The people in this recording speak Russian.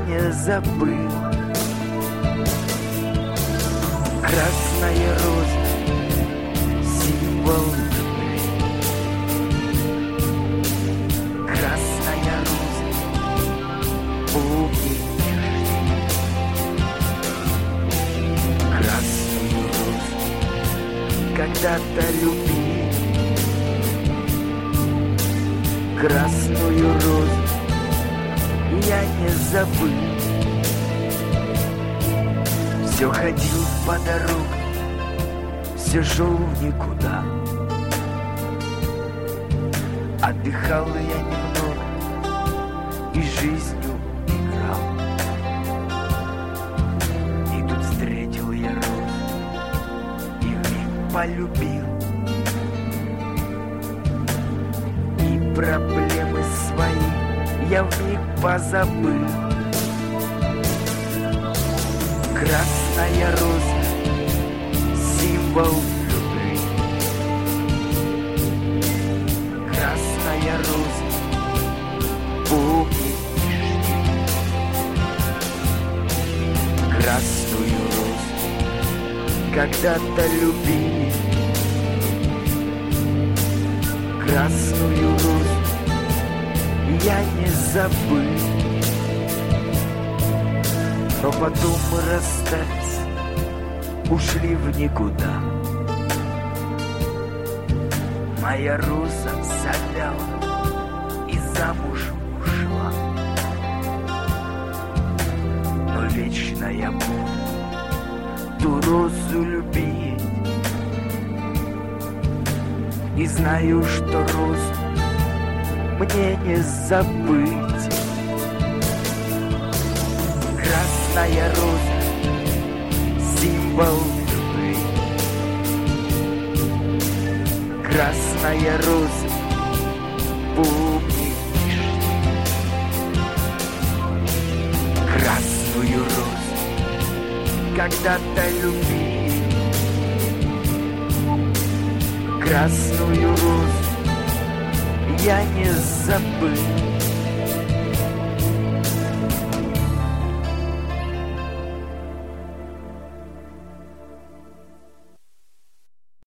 не забыл. Красная роза, символ любви. Красная роза, помни. Красную розу когда-то любил. Красную розу я не забыл. Все ходил по дорогам, все шел в никуда. Отдыхал я немного и жизнью играл. И тут встретил я розу и вмиг полюбил. И проблемы свои я вмиг позабыл. Красная роза, символ любви. Красная роза, помни. Красную розу когда-то любили. Красную розу я не забыл. Но потом мы расстались, ушли в никуда. Моя роза завяла и замуж ушла. Но вечно я буду ту розу любить. И знаю, что розу мне не забыть. Красная роза, символ любви. Красная роза, помни. Красную розу когда-то любил. Красную розу я не забыл.